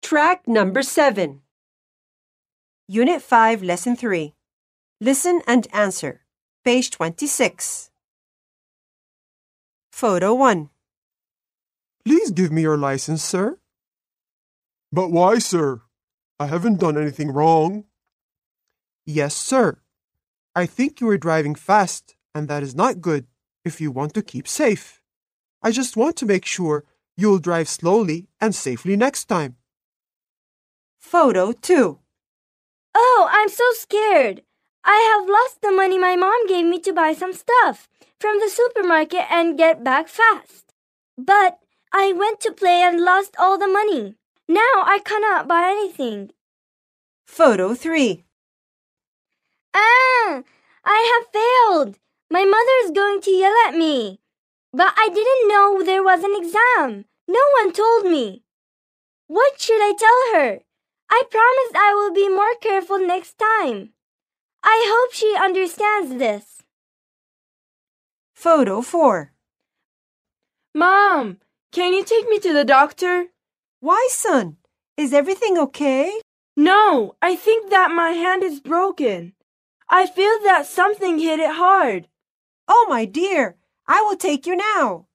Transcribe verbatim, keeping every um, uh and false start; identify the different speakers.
Speaker 1: Track number seven. Unit five, Lesson three. Listen and answer. Page twenty-six. Photo one.
Speaker 2: Please give me your license, sir. But why, sir? I haven't done anything wrong. Yes, sir. I think you were driving fast, and that is not good if you want to keep safe. I just want to make sure you'll drive slowly and safely next time.
Speaker 1: Photo two.
Speaker 3: Oh, I'm so scared. I have lost the money my mom gave me to buy some stuff from the supermarket and get back fast. But I went to play and lost all the money. Now I cannot buy anything.
Speaker 1: Photo three.
Speaker 3: Ah, I have failed. My mother is going to yell at me. But I didn't know there was an exam. No one told me. What should I tell her? I promised I will be more careful next time. I hope she understands this.
Speaker 1: Photo four.
Speaker 4: Mom, can you take me to the doctor?
Speaker 1: Why, son? Is everything okay?
Speaker 4: No, I think that my hand is broken. I feel that something hit it hard.
Speaker 1: Oh, my dear, I will take you now.